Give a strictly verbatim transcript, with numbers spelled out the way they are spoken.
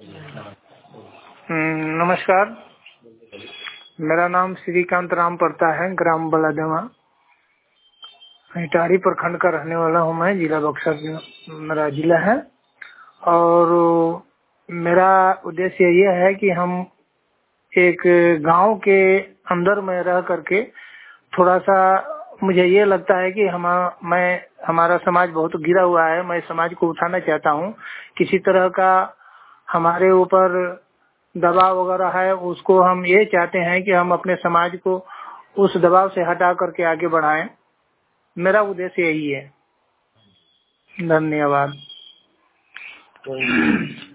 हम्म, नमस्कार। मेरा नाम श्रीकांत राम पड़ता है, ग्राम बलादेवा, इटारी प्रखंड का रहने वाला हूँ मैं। जिला बक्सर मेरा जिला है और मेरा उद्देश्य ये है कि हम एक गांव के अंदर में रह करके थोड़ा सा, मुझे ये लगता है कि हम मैं हमारा समाज बहुत गिरा हुआ है। मैं समाज को उठाना चाहता हूँ। किसी तरह का हमारे ऊपर दबाव वगैरह है, उसको हम ये चाहते हैं कि हम अपने समाज को उस दबाव से हटा करके आगे बढ़ाएं। मेरा उद्देश्य यही है। धन्यवाद।